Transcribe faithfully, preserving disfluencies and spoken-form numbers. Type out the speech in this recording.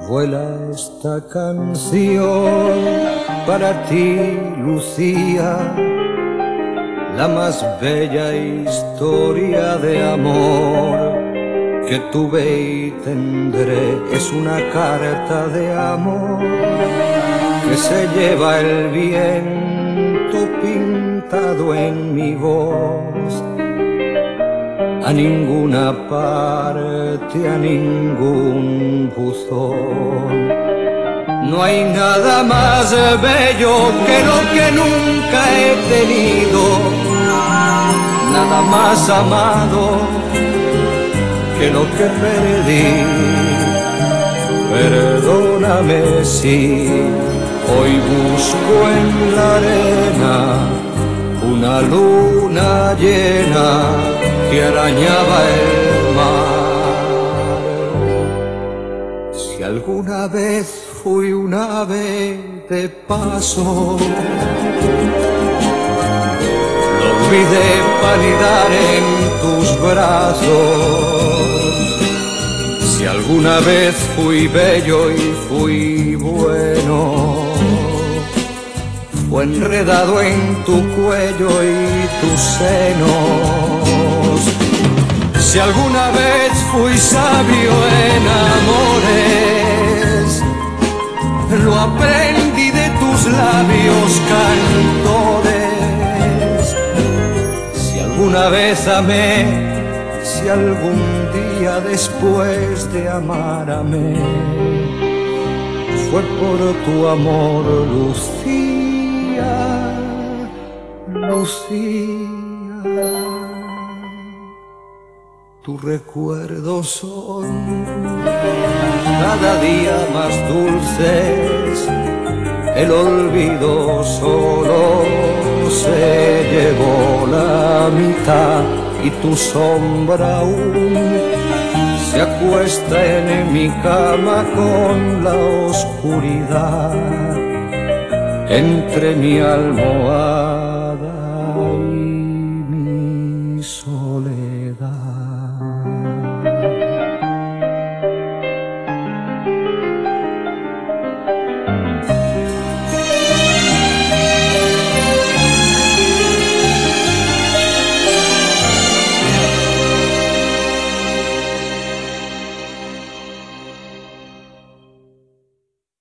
Vuela esta canción para ti, Lucía, la más bella historia de amor que tuve y tendré. Es una carta de amor que se lleva el viento pintado en mi voz. A ninguna parte, a ningún buzón. No hay nada más bello que lo que nunca he tenido, nada más amado que lo que perdí. Perdóname si hoy busco en la arena una luna llena que arañaba el mar. Si alguna vez fui un ave de paso, lo olvidé para anidar en tus brazos. Si alguna vez fui bello y fui bueno, fue enredado en tu cuello y tus senos. Si alguna vez fui sabio en amores, lo aprendí de tus labios cantores. Si alguna vez amé, si algún día después de amar amé, fue por tu amor, Lucía, Lucía. Tus recuerdos son cada día más dulces, el olvido solo se llevó la mitad y tu sombra aún se acuesta en mi cama con la oscuridad entre mi almohada